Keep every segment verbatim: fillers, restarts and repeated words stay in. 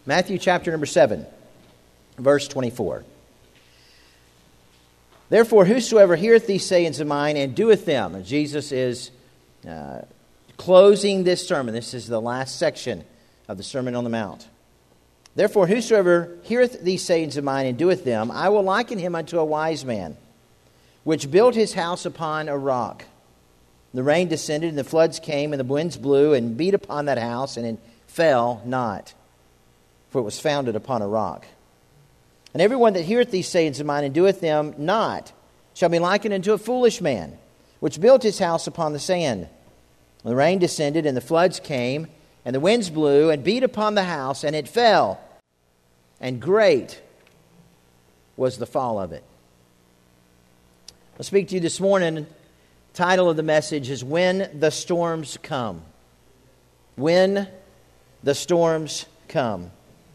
Matthew chapter number seven, verse twenty-four. Therefore, whosoever heareth these sayings of mine and doeth them, and Jesus is uh, closing this sermon. This is the last section of the Sermon on the Mount. Therefore, whosoever heareth these sayings of mine and doeth them, I will liken him unto a wise man, which built his house upon a rock. The rain descended, and the floods came, and the winds blew, and beat upon that house, and it fell not, for it was founded upon a rock. And everyone that heareth these sayings of mine and doeth them not shall be likened unto a foolish man, which built his house upon the sand. And the rain descended, and the floods came, and the winds blew, and beat upon the house, and it fell. And great was the fall of it. I'll speak to you this morning. The title of the message is When the Storms Come. When the Storms Come.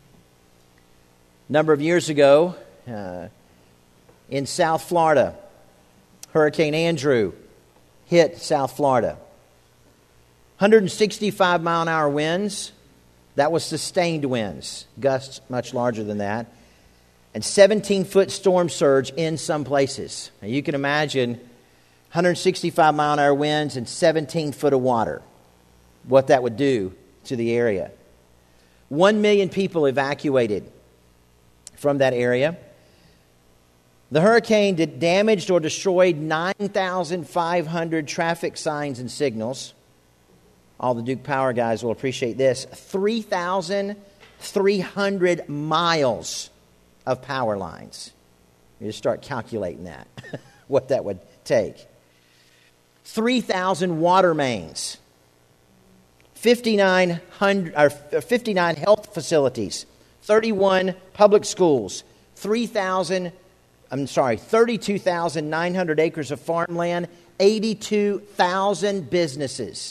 A number of years ago, uh, in South Florida, Hurricane Andrew hit South Florida. one hundred sixty-five mile an hour winds. That was sustained winds. Gusts much larger than that. And seventeen foot storm surge in some places. Now you can imagine one hundred sixty-five mile an hour winds and seventeen foot of water. What that would do to the area. One million people evacuated from that area. The hurricane did damaged or destroyed nine thousand five hundred traffic signs and signals. All the Duke Power guys will appreciate this. three thousand three hundred miles of power lines. You just start calculating that, what that would take. three thousand water mains. fifty-nine hundred, or fifty-nine health facilities. thirty-one public schools, three thousand, I'm sorry, thirty-two thousand nine hundred acres of farmland, eighty-two thousand businesses.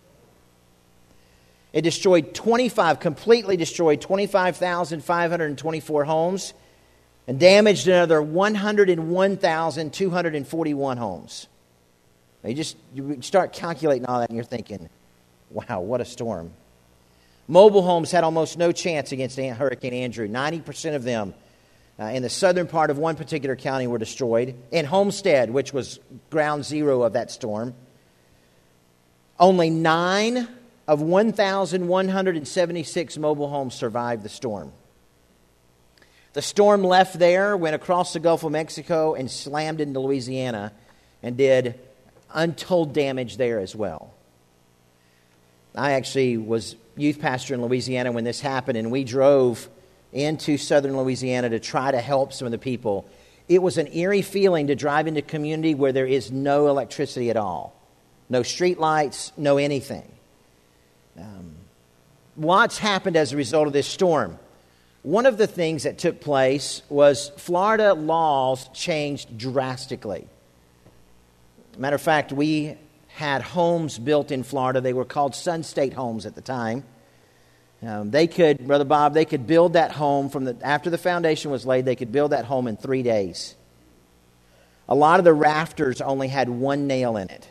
It destroyed twenty-five, completely destroyed twenty-five thousand five hundred twenty-four homes and damaged another one hundred one thousand two hundred forty-one homes. Now you just you start calculating all that and you're thinking, wow, what a storm. Mobile homes had almost no chance against Hurricane Andrew. ninety percent of them uh, in the southern part of one particular county were destroyed. In Homestead, which was ground zero of that storm, only nine of one thousand one hundred seventy-six mobile homes survived the storm. The storm left there, went across the Gulf of Mexico, and slammed into Louisiana and did untold damage there as well. I actually was youth pastor in Louisiana when this happened, and we drove into southern Louisiana to try to help some of the people. It was an eerie feeling to drive into a community where there is no electricity at all. No street lights, no anything. Um, lots happened as a result of this storm. One of the things that took place was Florida laws changed drastically. Matter of fact, we had homes built in Florida. They were called Sun State homes at the time. Um, they could, Brother Bob, they could build that home from the after the foundation was laid. They could build that home in three days. A lot of the rafters only had one nail in it.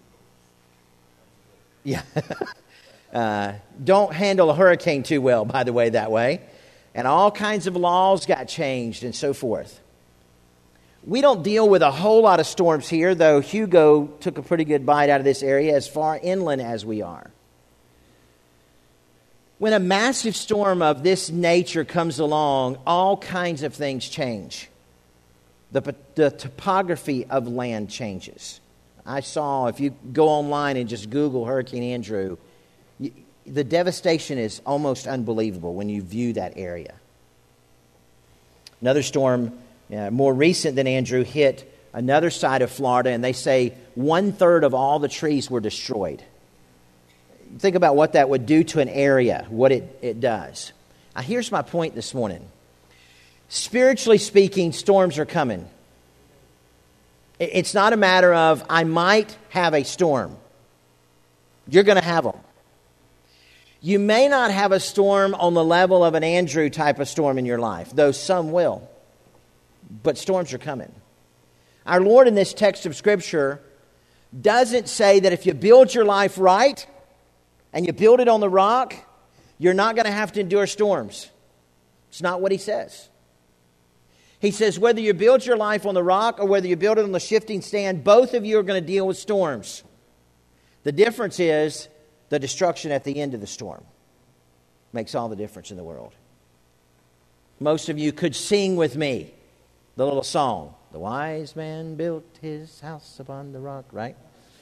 Yeah, uh, don't handle a hurricane too well, by the way, that way. And all kinds of laws got changed and so forth. We don't deal with a whole lot of storms here, though Hugo took a pretty good bite out of this area as far inland as we are. When a massive storm of this nature comes along, all kinds of things change. The, the topography of land changes. I saw, if you go online and just Google Hurricane Andrew, you, the devastation is almost unbelievable when you view that area. Another storm, uh, more recent than Andrew, hit another side of Florida, and they say one-third of all the trees were destroyed. Think about what that would do to an area, what it, it does. Now, here's my point this morning. Spiritually speaking, storms are coming. It's not a matter of, I might have a storm. You're going to have them. You may not have a storm on the level of an Andrew type of storm in your life, though some will. But storms are coming. Our Lord in this text of Scripture doesn't say that if you build your life right and you build it on the rock, you're not going to have to endure storms. It's not what he says. He says whether you build your life on the rock or whether you build it on the shifting sand, both of you are going to deal with storms. The difference is the destruction at the end of the storm. Makes all the difference in the world. Most of you could sing with me the little song, "The wise man built his house upon the rock," right?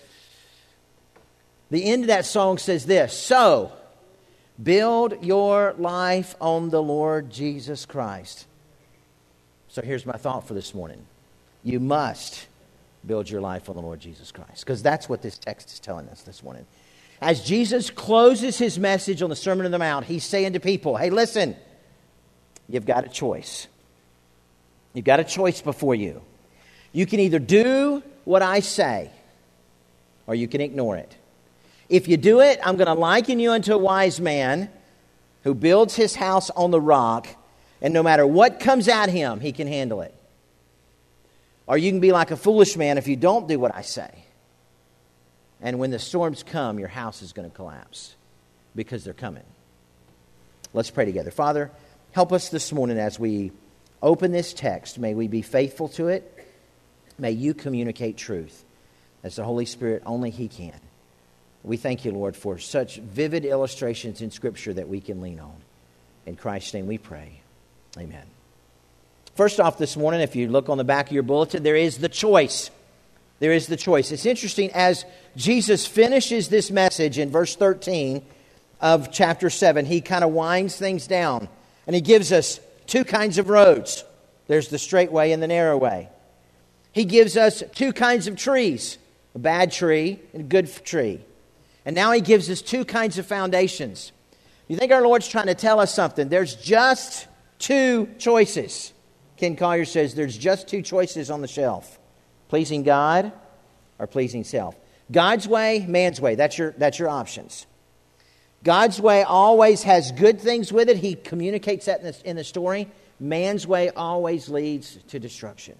The end of that song says this: so, build your life on the Lord Jesus Christ. So here's my thought for this morning. You must build your life on the Lord Jesus Christ, because that's what this text is telling us this morning. As Jesus closes his message on the Sermon on the Mount, he's saying to people, hey, listen, you've got a choice. You've got a choice before you. You can either do what I say, or you can ignore it. If you do it, I'm going to liken you unto a wise man who builds his house on the rock, and no matter what comes at him, he can handle it. Or you can be like a foolish man if you don't do what I say. And when the storms come, your house is going to collapse because they're coming. Let's pray together. Father, help us this morning as we open this text. May we be faithful to it. May you communicate truth as the Holy Spirit only He can. We thank you, Lord, for such vivid illustrations in Scripture that we can lean on. In Christ's name we pray. Amen. First off this morning, if you look on the back of your bulletin, there is the choice. There is the choice. It's interesting, as Jesus finishes this message in verse thirteen of chapter seven, he kind of winds things down. And he gives us two kinds of roads. There's the straight way and the narrow way. He gives us two kinds of trees, a bad tree and a good tree. And now he gives us two kinds of foundations. You think our Lord's trying to tell us something? There's just two choices. Ken Collier says there's just two choices on the shelf. Pleasing God or pleasing self. God's way, man's way. That's your, that's your options. God's way always has good things with it. He communicates that in the, in the story. Man's way always leads to destruction.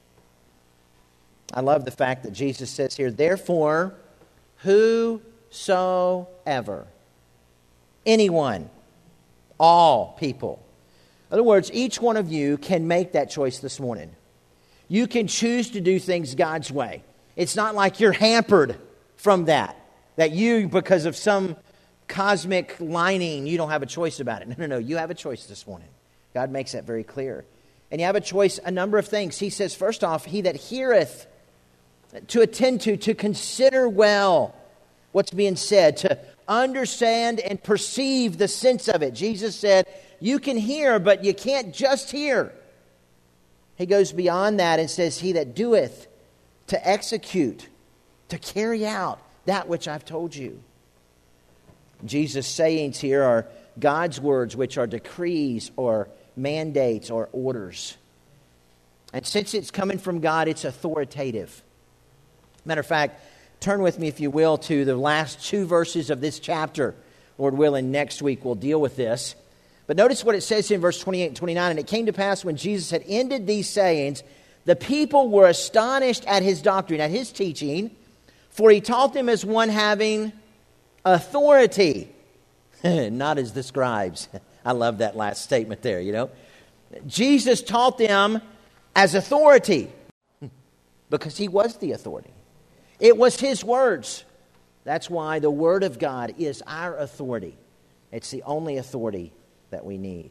I love the fact that Jesus says here, therefore, whosoever, anyone, all people. In other words, each one of you can make that choice this morning. You can choose to do things God's way. It's not like you're hampered from that. That you, because of some cosmic lining, you don't have a choice about it. No, no, no. You have a choice this morning. God makes that very clear. And you have a choice, a number of things. He says, first off, he that heareth, to attend to, to consider well what's being said, to understand and perceive the sense of it. Jesus said, you can hear, but you can't just hear. He goes beyond that and says, he that doeth, to execute, to carry out that which I've told you. Jesus' sayings here are God's words, which are decrees or mandates or orders. And since it's coming from God, it's authoritative. Matter of fact, turn with me, if you will, to the last two verses of this chapter. Lord willing, next week we'll deal with this. But notice what it says in verse twenty-eight and twenty-nine. And it came to pass when Jesus had ended these sayings, the people were astonished at his doctrine, at his teaching, for he taught them as one having authority, not as the scribes. I love that last statement there, you know. Jesus taught them as authority because he was the authority. It was his words. That's why the Word of God is our authority. It's the only authority that we need.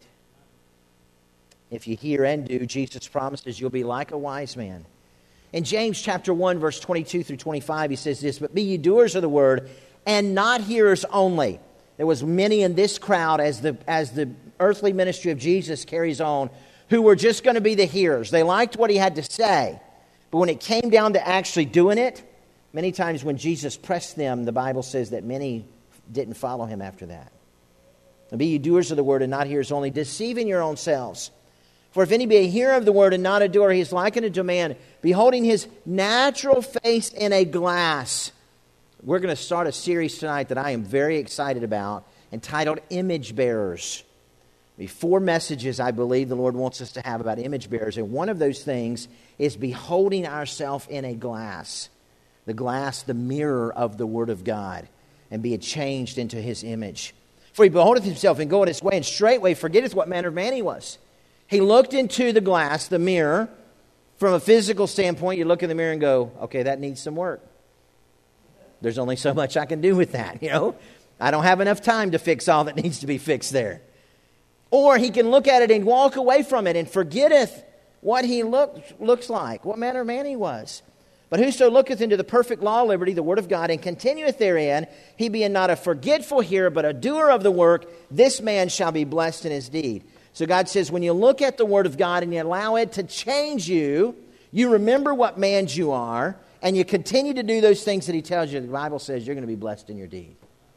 If you hear and do, Jesus promises you'll be like a wise man. In James chapter one, verse twenty-two through twenty-five, he says this, but be ye doers of the word, and not hearers only. There was many in this crowd as the as the earthly ministry of Jesus carries on, who were just going to be the hearers. They liked what he had to say. But when it came down to actually doing it, many times when Jesus pressed them, the Bible says that many didn't follow him after that. And be ye doers of the word and not hearers only, deceiving your own selves. For if any be a hearer of the word and not a doer, he is likened unto a man, beholding his natural face in a glass. We're going to start a series tonight that I am very excited about, entitled Image Bearers. Be four messages I believe the Lord wants us to have about image bearers. And one of those things is beholding ourselves in a glass. The glass, the mirror of the Word of God. And be changed into His image. For he beholdeth himself and goeth his way, and straightway forgetteth what manner of man he was. He looked into the glass, the mirror. From a physical standpoint, you look in the mirror and go, okay, that needs some work. There's only so much I can do with that, you know. I don't have enough time to fix all that needs to be fixed there. Or he can look at it and walk away from it and forgetteth what he look, looks like, what manner of man he was. But whoso looketh into the perfect law of liberty, the word of God, and continueth therein, he being not a forgetful hearer, but a doer of the work, this man shall be blessed in his deed. So God says, when you look at the word of God and you allow it to change you, you remember what man you are, and you continue to do those things that he tells you, the Bible says you're going to be blessed in your deed.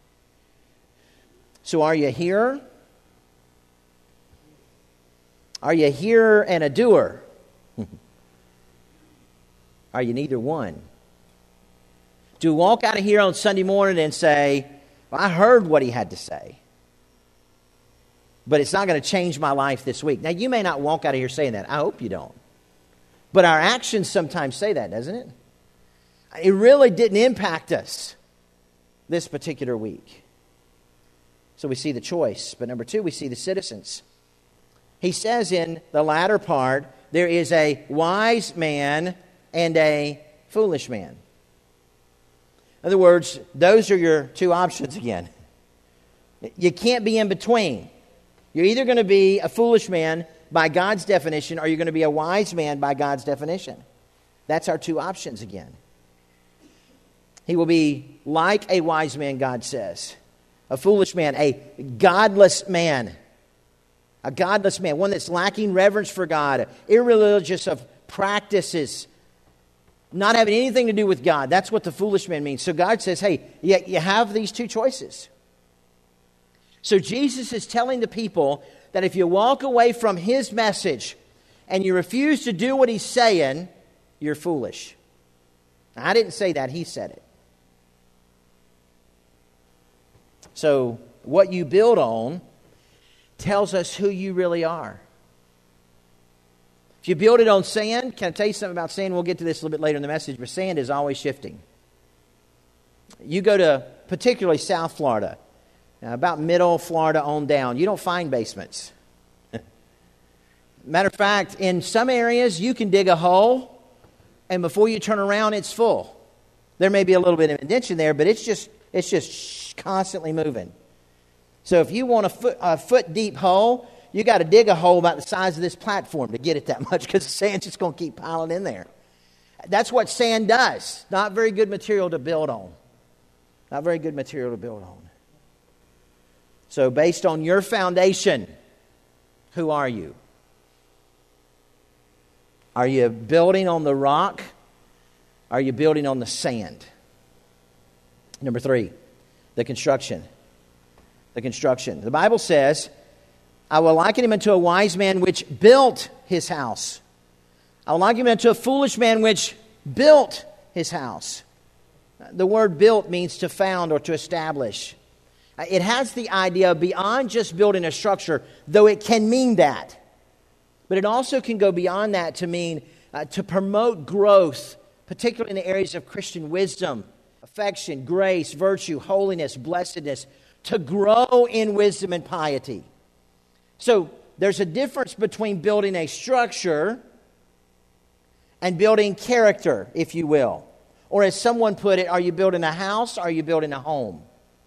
So are you a hearer? Are you a hearer and a doer? Are you neither one? Do you walk out of here on Sunday morning and say, well, I heard what he had to say, but it's not going to change my life this week. Now, you may not walk out of here saying that. I hope you don't. But our actions sometimes say that, doesn't it? It really didn't impact us this particular week. So we see the choice. But number two, we see the citizens. He says in the latter part, there is a wise man and a foolish man. In other words, those are your two options again. You can't be in between. You're either going to be a foolish man by God's definition, or you're going to be a wise man by God's definition. That's our two options again. He will be like a wise man, God says. A foolish man, a godless man. A godless man, one that's lacking reverence for God, irreligious of practices, not having anything to do with God. That's what the foolish man means. So God says, hey, you, you have these two choices. So Jesus is telling the people that if you walk away from his message and you refuse to do what he's saying, you're foolish. Now, I didn't say that, he said it. So what you build on tells us who you really are. If you build it on sand, can I tell you something about sand? We'll get to this a little bit later in the message, but sand is always shifting. You go to particularly South Florida, about middle Florida on down, you don't find basements. Matter of fact, in some areas, you can dig a hole, and before you turn around, it's full. There may be a little bit of indentation there, but it's just it's just constantly moving. So if you want a foot, a foot deep hole, you got to dig a hole about the size of this platform to get it that much, because the sand's just going to keep piling in there. That's what sand does. Not very good material to build on. Not very good material to build on. So based on your foundation, who are you? Are you building on the rock? Are you building on the sand? Number three, the construction. The construction. The Bible says, I will liken him unto a wise man which built his house. I will liken him unto a foolish man which built his house. The word built means to found or to establish. It has the idea beyond just building a structure, though it can mean that. But it also can go beyond that to mean uh, to promote growth, particularly in the areas of Christian wisdom, affection, grace, virtue, holiness, blessedness, to grow in wisdom and piety. So there's a difference between building a structure and building character, if you will. Or as someone put it, are you building a house or are you building a home?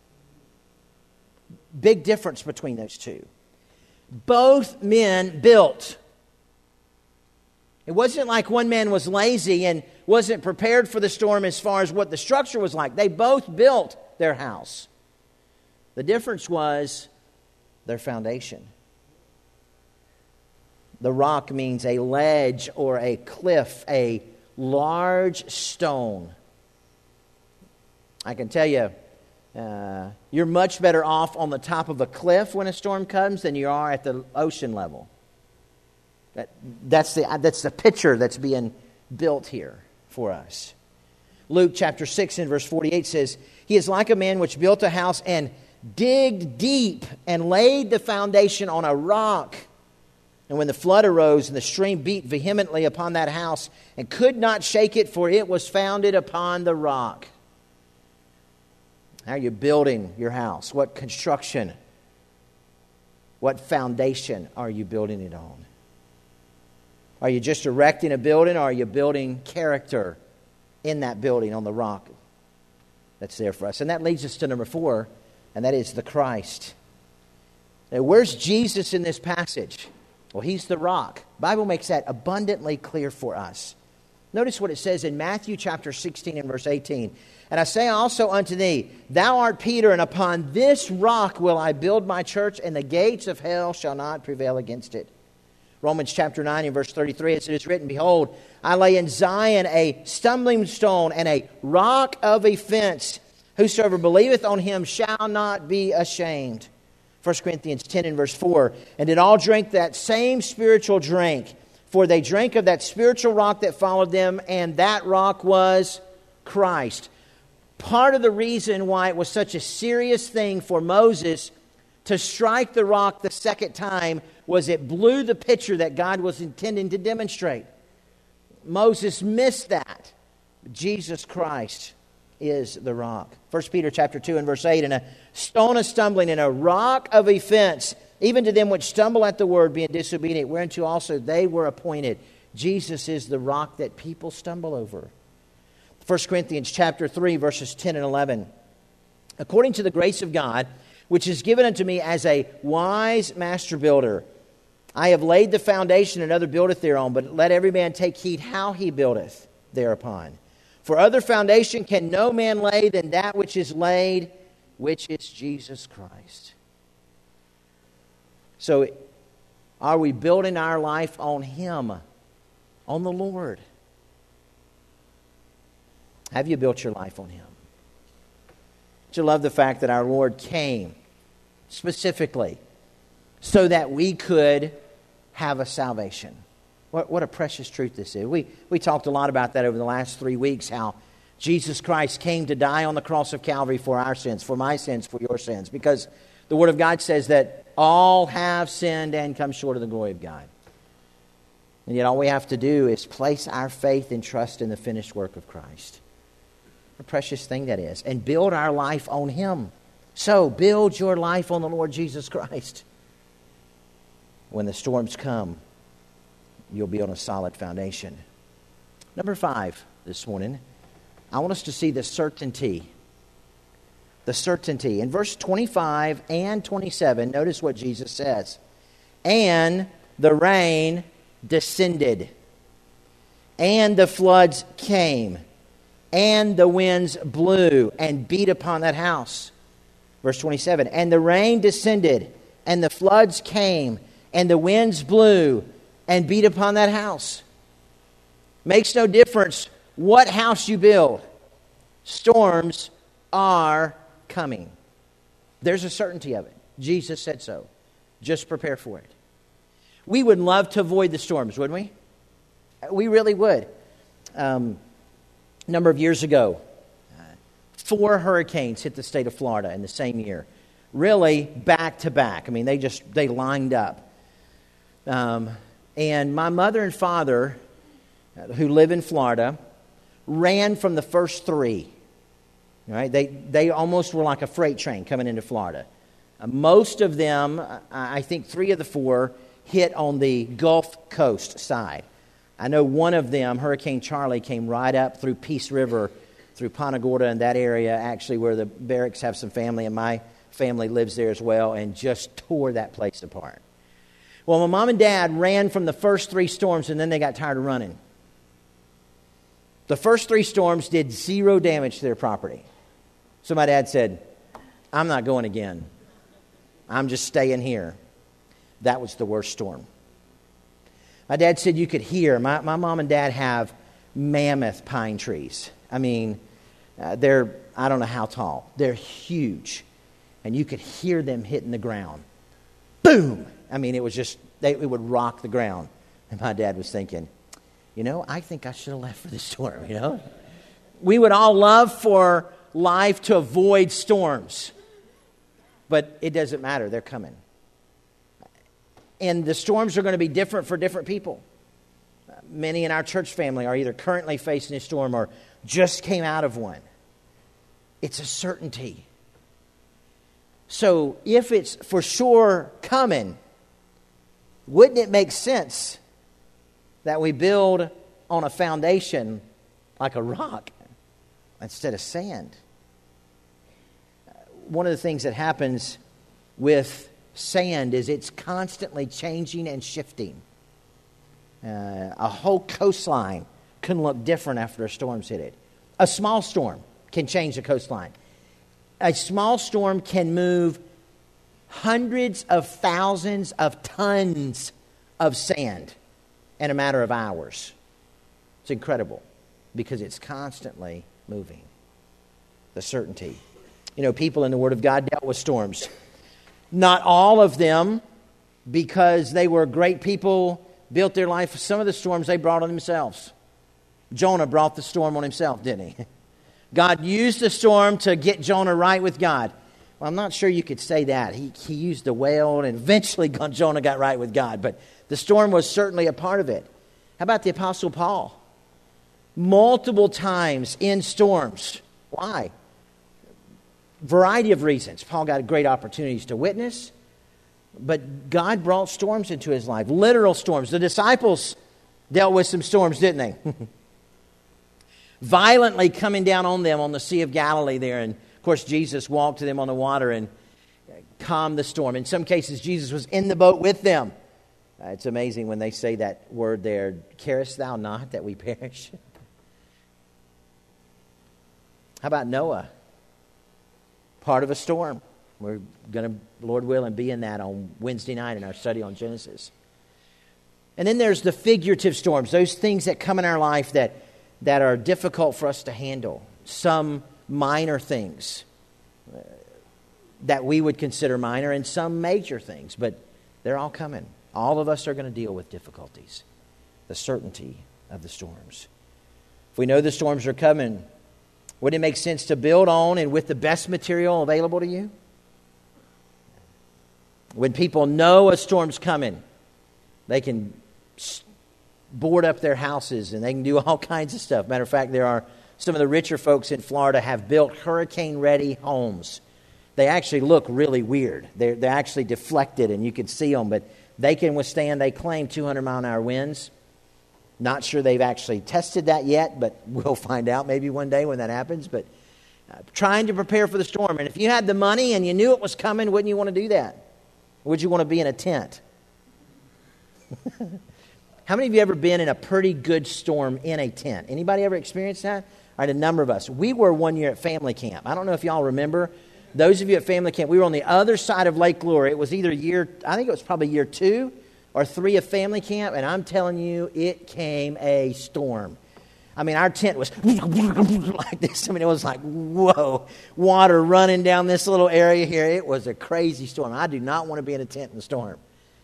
Big difference between those two. Both men built. It wasn't like one man was lazy and wasn't prepared for the storm as far as what the structure was like. They both built their house. The difference was their foundation. The rock means a ledge or a cliff, a large stone. I can tell you, uh, you're much better off on the top of a cliff when a storm comes than you are at the ocean level. That, that's the that's the picture that's being built here for us. Luke chapter six and verse forty-eight says, he is like a man which built a house and digged deep and laid the foundation on a rock. And when the flood arose and the stream beat vehemently upon that house and could not shake it, for it was founded upon the rock. How are you building your house? What construction What foundation are you building it on? Are you just erecting a building, or are you building character in that building on the rock that's there for us? And that leads us to number four, and that is the Christ. Now, where's Jesus in this passage? Well, he's the rock. The Bible makes that abundantly clear for us. Notice what it says in Matthew chapter sixteen and verse eighteen. And I say also unto thee, thou art Peter, and upon this rock will I build my church, and the gates of hell shall not prevail against it. Romans chapter nine and verse thirty-three, it is written, behold, I lay in Zion a stumbling stone and a rock of offense. Whosoever believeth on him shall not be ashamed. First Corinthians ten and verse four, and did all drink that same spiritual drink, for they drank of that spiritual rock that followed them, and that rock was Christ. Part of the reason why it was such a serious thing for Moses to strike the rock the second time was it blew the picture that God was intending to demonstrate. Moses missed that. Jesus Christ is the rock. First Peter chapter two and verse eight, and a stone of stumbling and a rock of offense, even to them which stumble at the word, being disobedient, whereunto also they were appointed. Jesus is the rock that people stumble over. First Corinthians chapter three, verses ten and eleven. According to the grace of God, which is given unto me as a wise master builder, I have laid the foundation, and another buildeth thereon, but let every man take heed how he buildeth thereupon. For other foundation can no man lay than that which is laid, which is Jesus Christ. So, are we building our life on Him, on the Lord? Have you built your life on Him? Don't you love the fact that our Lord came specifically so that we could have a salvation? What, what a precious truth this is. We, we talked a lot about that over the last three weeks, how Jesus Christ came to die on the cross of Calvary for our sins, for my sins, for your sins, because the Word of God says that all have sinned and come short of the glory of God. And yet all we have to do is place our faith and trust in the finished work of Christ. What a precious thing that is. And build our life on Him. So, build your life on the Lord Jesus Christ. When the storms come, you'll be on a solid foundation. Number five this morning, I want us to see the certainty. The certainty. In verse twenty-five and twenty-seven, notice what Jesus says. And the rain descended, and the floods came, and the winds blew and beat upon that house. Verse twenty-seven, and the rain descended, and the floods came, and the winds blew and beat upon that house. Makes no difference what house you build. Storms are coming. There's a certainty of it. Jesus said so. Just prepare for it. We would love to avoid the storms, wouldn't we? We really would. Um, a number of years ago, uh, four hurricanes hit the state of Florida in the same year. Really back to back. I mean, they just, they lined up. Um, and my mother and father, uh, who live in Florida, ran from the first three. Right? They they almost were like a freight train coming into Florida. Uh, most of them, uh, I think three of the four, hit on the Gulf Coast side. I know one of them, Hurricane Charlie, came right up through Peace River, through Punta Gorda and that area, actually where the Barracks have some family, and my family lives there as well, and just tore that place apart. Well, my mom and dad ran from the first three storms, and then they got tired of running. The first three storms did zero damage to their property. So my dad said, I'm not going again. I'm just staying here. That was the worst storm. My dad said you could hear, my, my mom and dad have mammoth pine trees. I mean, uh, they're, I don't know how tall. They're huge. And you could hear them hitting the ground. Boom! I mean, it was just, they, it would rock the ground. And my dad was thinking, you know, I think I should have left for this storm, you know. We would all love for life to avoid storms. But it doesn't matter. They're coming. And the storms are going to be different for different people. Many in our church family are either currently facing a storm or just came out of one. It's a certainty. So if it's for sure coming, wouldn't it make sense that we build on a foundation like a rock instead of sand? One of the things that happens with sand is it's constantly changing and shifting. Uh, a whole coastline can look different after a storm's hit it. A small storm can change the coastline. A small storm can move hundreds of thousands of tons of sand in a matter of hours. It's incredible because it's constantly moving. The certainty. You know, people in the Word of God dealt with storms. Not all of them, because they were great people, built their life. Some of the storms they brought on themselves. Jonah brought the storm on himself, didn't he? God used the storm to get Jonah right with God. Well, I'm not sure you could say that. He, he used the whale, and eventually Jonah got right with God. But the storm was certainly a part of it. How about the Apostle Paul? Multiple times in storms. Why? Variety of reasons. Paul got great opportunities to witness, but God brought storms into his life. Literal storms. The disciples dealt with some storms, didn't they? Violently coming down on them on the Sea of Galilee there. And of course, Jesus walked to them on the water and calmed the storm. In some cases, Jesus was in the boat with them. Uh, it's amazing when they say that word there, carest thou not that we perish? How about Noah? Part of a storm. We're going to, Lord willing, be in that on Wednesday night in our study on Genesis. And then there's the figurative storms, those things that come in our life that, that are difficult for us to handle. Some minor things that we would consider minor, and some major things, but they're all coming. All of us are going to deal with difficulties. The certainty of the storms. If we know the storms are coming, would it make sense to build on and with the best material available to you? When people know a storm's coming, they can board up their houses and they can do all kinds of stuff. Matter of fact, there are some of the richer folks in Florida have built hurricane-ready homes. They actually look really weird. They're, they're actually deflected and you can see them, but they can withstand, they claim, two hundred mile an hour winds. Not sure they've actually tested that yet, but we'll find out maybe one day when that happens. But uh, trying to prepare for the storm. And if you had the money and you knew it was coming, wouldn't you want to do that? Or would you want to be in a tent? How many of you ever been in a pretty good storm in a tent? Anybody ever experienced that? All right, a number of us. We were one year at family camp. I don't know if y'all remember. Those of you at family camp, we were on the other side of Lake Lure. It was either year, I think it was probably year two or three of family camp, and I'm telling you, it came a storm. I mean, our tent was like this. I mean, it was like, whoa, water running down this little area here. It was a crazy storm. I do not want to be in a tent in a storm.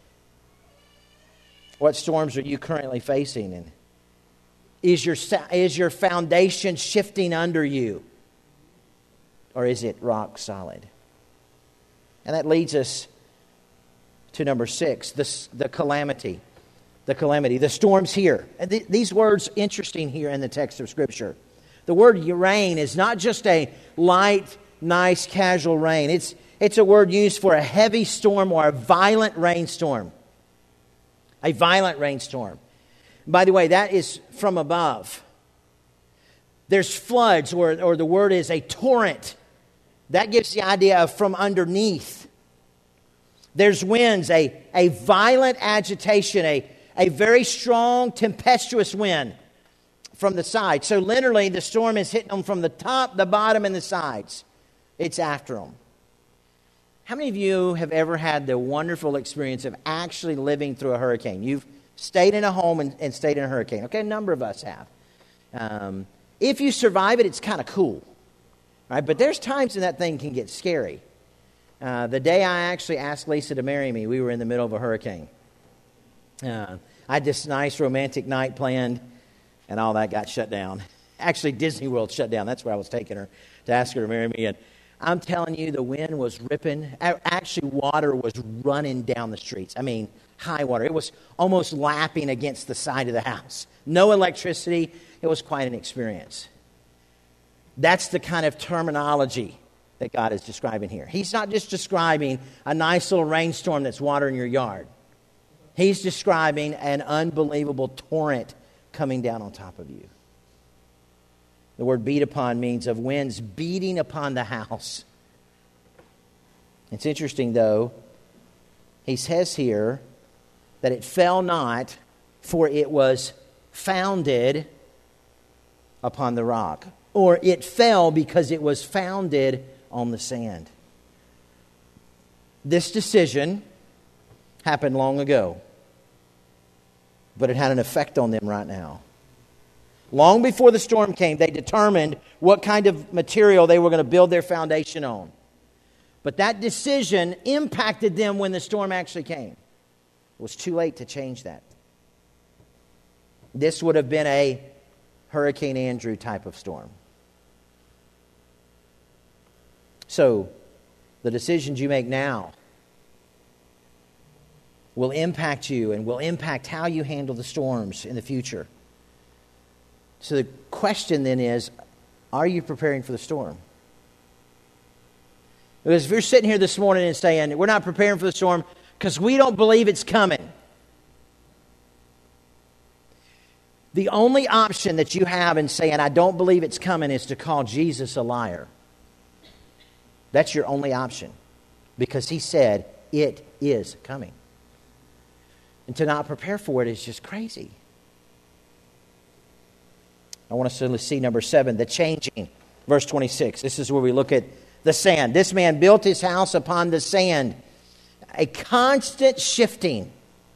What storms are you currently facing? And is your, is your foundation shifting under you? Or is it rock solid? And that leads us to number six, the, the calamity. The calamity. The storm's here. And th- these words interesting here in the text of Scripture. The word rain is not just a light, nice, casual rain. It's, it's a word used for a heavy storm or a violent rainstorm. A violent rainstorm. By the way, that is from above. There's floods, or, or the word is a torrent. That gives the idea of from underneath. There's winds, a, a violent agitation, a, a very strong, tempestuous wind from the side. So literally, the storm is hitting them from the top, the bottom, and the sides. It's after them. How many of you have ever had the wonderful experience of actually living through a hurricane? You've stayed in a home and, and stayed in a hurricane. Okay, a number of us have. Um, if you survive it, it's kind of cool. Right? But there's times when that thing can get scary. Uh, the day I actually asked Lisa to marry me, we were in the middle of a hurricane. Uh, I had this nice romantic night planned, and all that got shut down. Actually, Disney World shut down. That's where I was taking her to ask her to marry me. And I'm telling you, the wind was ripping. Actually, water was running down the streets. I mean, high water. It was almost lapping against the side of the house. No electricity. It was quite an experience. That's the kind of terminology that God is describing here. He's not just describing a nice little rainstorm that's watering your yard. He's describing an unbelievable torrent coming down on top of you. The word beat upon means of winds beating upon the house. It's interesting, though, he says here that it fell not, for it was founded upon the rock. Or it fell because it was founded on the sand. This decision happened long ago, but it had an effect on them right now. Long before the storm came, they determined what kind of material they were going to build their foundation on. But that decision impacted them when the storm actually came. It was too late to change that. This would have been a Hurricane Andrew type of storm. So, the decisions you make now will impact you and will impact how you handle the storms in the future. So the question then is, are you preparing for the storm? Because if you're sitting here this morning and saying, we're not preparing for the storm because we don't believe it's coming, the only option that you have in saying, I don't believe it's coming, is to call Jesus a liar. That's your only option. Because he said, it is coming. And to not prepare for it is just crazy. I want us to see number seven, the changing. Verse twenty-six. This is where we look at the sand. This man built his house upon the sand. A constant shifting.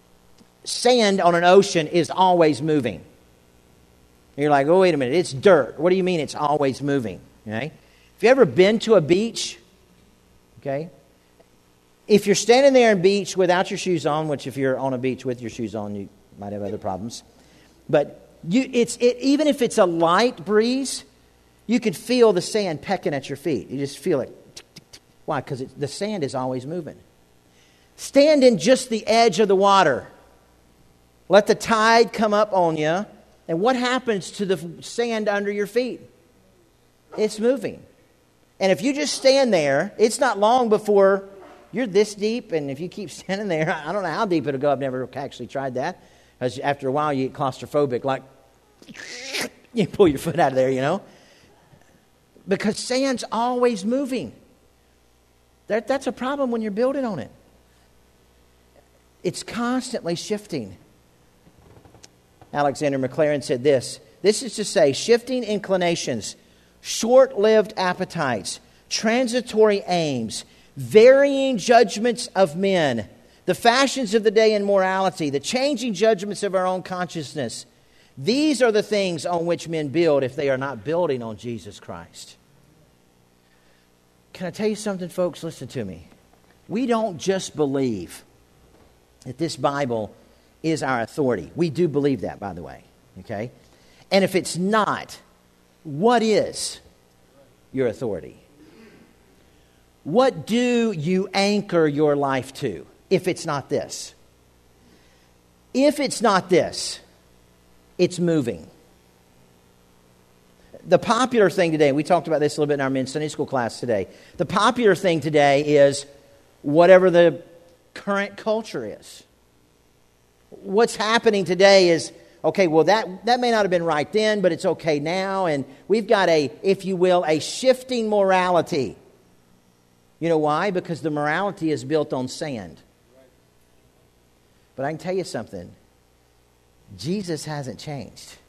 Sand on an ocean is always moving. You're like, oh, wait a minute, it's dirt. What do you mean it's always moving? Okay? Have you ever been to a beach? Okay? If you're standing there on a beach without your shoes on, which if you're on a beach with your shoes on, you might have other problems. But you, it's it, even if it's a light breeze, you could feel the sand pecking at your feet. You just feel it. Tick, tick, tick. Why? Because the sand is always moving. Stand in just the edge of the water. Let the tide come up on you. And what happens to the sand under your feet? It's moving. And if you just stand there, it's not long before you're this deep. And if you keep standing there, I don't know how deep it'll go. I've never actually tried that. Because after a while, you get claustrophobic. Like, you pull your foot out of there, you know. Because sand's always moving. That, that's a problem when you're building on it. It's constantly shifting. Alexander Maclaren said this. This is to say, shifting inclinations, short-lived appetites, transitory aims, varying judgments of men, the fashions of the day in morality, the changing judgments of our own consciousness. These are the things on which men build if they are not building on Jesus Christ. Can I tell you something, folks? Listen to me. We don't just believe that this Bible is our authority. We do believe that, by the way. Okay? And if it's not, what is your authority? What do you anchor your life to if it's not this? If it's not this, it's moving. The popular thing today, we talked about this a little bit in our men's Sunday school class today. The popular thing today is whatever the current culture is. What's happening today is, okay, well, that, that may not have been right then, but it's okay now. And we've got a, if you will, a shifting morality. You know why? Because the morality is built on sand. But I can tell you something. Jesus hasn't changed.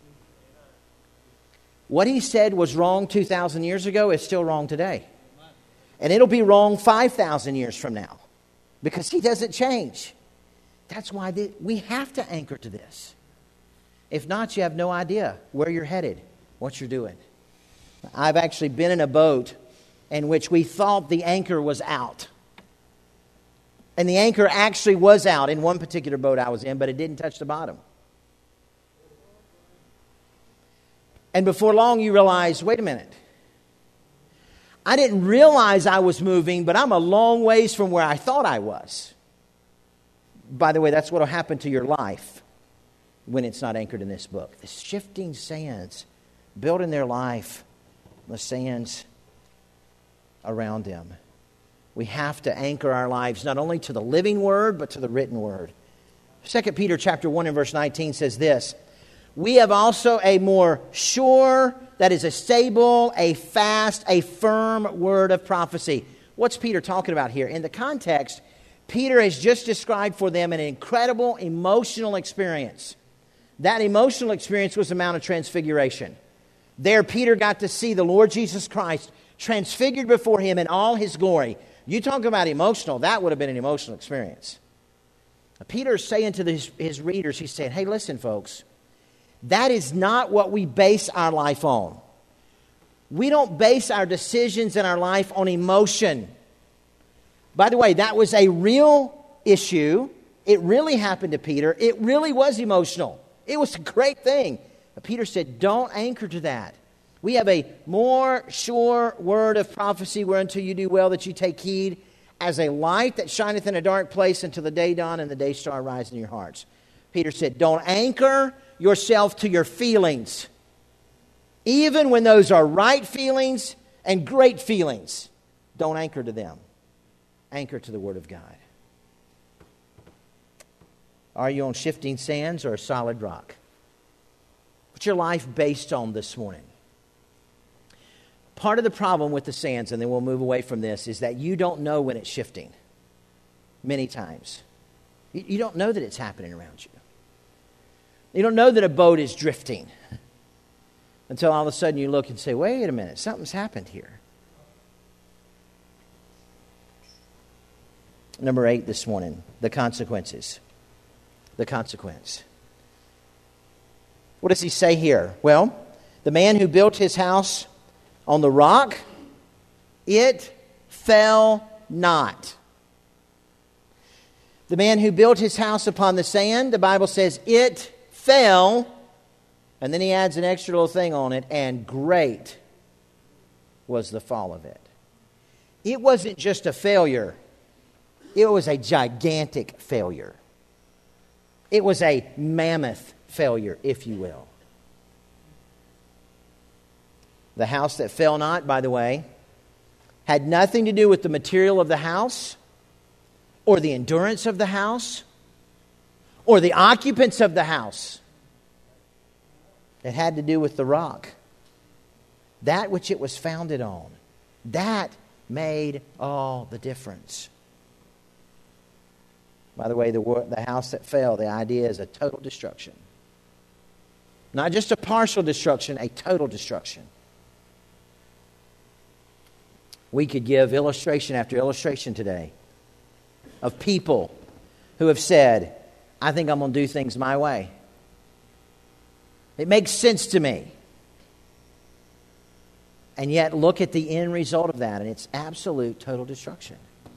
What he said was wrong two thousand years ago is still wrong today. And it'll be wrong five thousand years from now. Because he doesn't change. That's why th- we have to anchor to this. If not, you have no idea where you're headed, what you're doing. I've actually been in a boat in which we thought the anchor was out. And the anchor actually was out in one particular boat I was in, but it didn't touch the bottom. And before long, you realize, wait a minute. I didn't realize I was moving, but I'm a long ways from where I thought I was. By the way, that's what will happen to your life when it's not anchored in this book. The shifting sands, building their life, the sands. around them. We have to anchor our lives not only to the living Word, but to the written Word. Second Peter chapter one and verse nineteen says this, we have also a more sure, that is a stable, a fast, a firm word of prophecy. What's Peter talking about here? In the context, Peter has just described for them an incredible emotional experience. That emotional experience was the Mount of Transfiguration. There, Peter got to see the Lord Jesus Christ transfigured before him in all his glory. You talk about emotional, that would have been an emotional experience. Peter is saying to his, his readers, he's saying, hey, listen, folks, that is not what we base our life on. We don't base our decisions in our life on emotion. By the way, that was a real issue. It really happened to Peter. It really was emotional. It was a great thing. But Peter said, don't anchor to that. We have a more sure word of prophecy whereunto you do well that you take heed, as a light that shineth in a dark place until the day dawn and the day star rise in your hearts. Peter said, don't anchor yourself to your feelings. Even when those are right feelings and great feelings, don't anchor to them. Anchor to the Word of God. Are you on shifting sands or a solid rock? What's your life based on this morning? Part of the problem with the sands, and then we'll move away from this, is that you don't know when it's shifting. Many times. You, you don't know that it's happening around you. You don't know that a boat is drifting until all of a sudden you look and say, wait a minute, something's happened here. Number eight this morning, the consequences. The consequence. What does he say here? Well, the man who built his house on the rock, it fell not. The man who built his house upon the sand, the Bible says, it fell, and then he adds an extra little thing on it, and great was the fall of it. It wasn't just a failure. It was a gigantic failure. It was a mammoth failure, if you will. The house that fell not, by the way, had nothing to do with the material of the house, or the endurance of the house, or the occupants of the house. It had to do with the rock. That which it was founded on. That made all the difference. By the way, the, the house that fell, the idea is a total destruction. Not just a partial destruction, a total destruction. We could give illustration after illustration today of people who have said, I think I'm going to do things my way. It makes sense to me. And yet look at the end result of that, and it's absolute total destruction.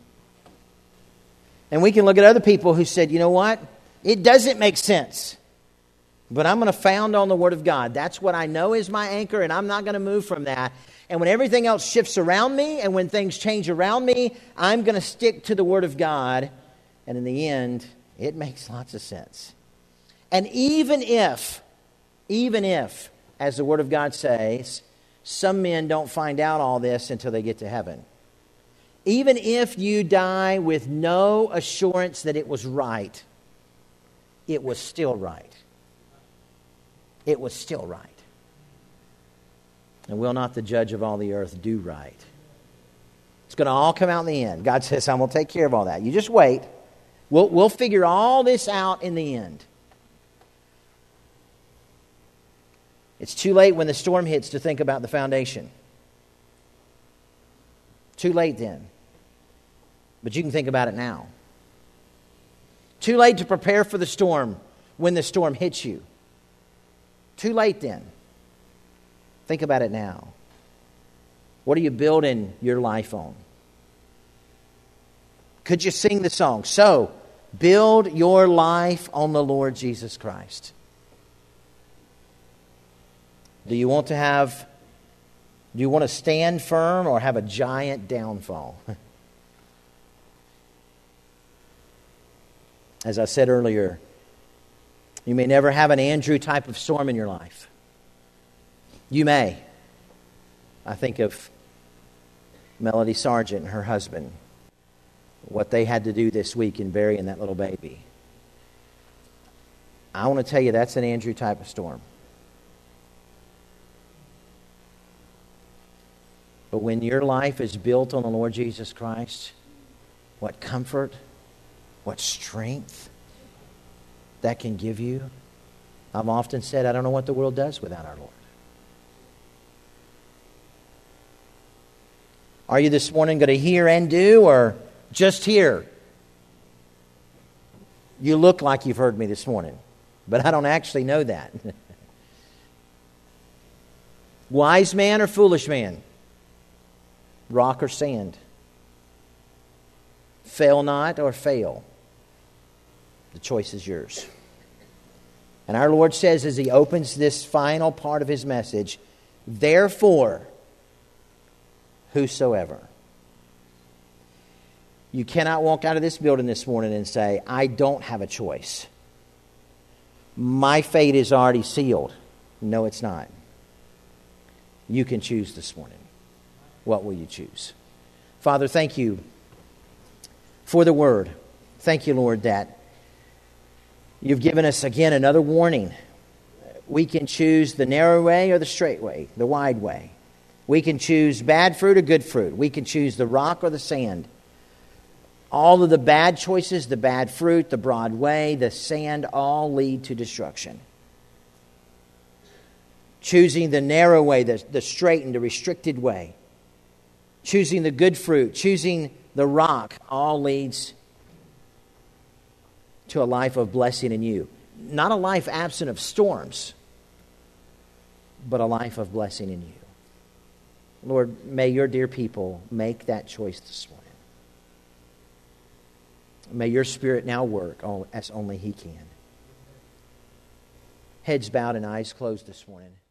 And we can look at other people who said, you know what? It doesn't make sense. But I'm going to found on the Word of God. That's what I know is my anchor, and I'm not going to move from that. And when everything else shifts around me, and when things change around me, I'm going to stick to the Word of God. And in the end, it makes lots of sense. And even if, even if, as the Word of God says, some men don't find out all this until they get to heaven. Even if you die with no assurance that it was right, it was still right. It was still right. And will not the judge of all the earth do right? It's going to all come out in the end. God says, I'm going to take care of all that. You just wait. We'll, we'll figure all this out in the end. It's too late when the storm hits to think about the foundation. Too late then. But you can think about it now. Too late to prepare for the storm when the storm hits you. Too late then. Think about it now. What are you building your life on? Could you sing the song? So, build your life on the Lord Jesus Christ. Do you want to have, do you want to stand firm or have a giant downfall? As I said earlier, you may never have an Andrew type of storm in your life. You may. I think of Melody Sargent and her husband, what they had to do this week in burying that little baby. I want to tell you, that's an Andrew type of storm. But when your life is built on the Lord Jesus Christ, what comfort, what strength that can give you. I've often said, I don't know what the world does without our Lord. Are you this morning going to hear and do, or just hear? You look like you've heard me this morning, but I don't actually know that. Wise man or foolish man? Rock or sand? Fail not or fail? The choice is yours. And our Lord says as He opens this final part of His message, therefore, whosoever. You cannot walk out of this building this morning and say, I don't have a choice. My fate is already sealed. No, it's not. You can choose this morning. What will you choose? Father, thank you for the word. Thank you, Lord, that you've given us again another warning. We can choose the narrow way or the straight way, the wide way. We can choose bad fruit or good fruit. We can choose the rock or the sand. All of the bad choices, the bad fruit, the broad way, the sand, all lead to destruction. Choosing the narrow way, the, the straightened, the restricted way. Choosing the good fruit, choosing the rock, all leads to a life of blessing in you. Not a life absent of storms, but a life of blessing in you. Lord, may your dear people make that choice this morning. May your Spirit now work as only He can. Heads bowed and eyes closed this morning.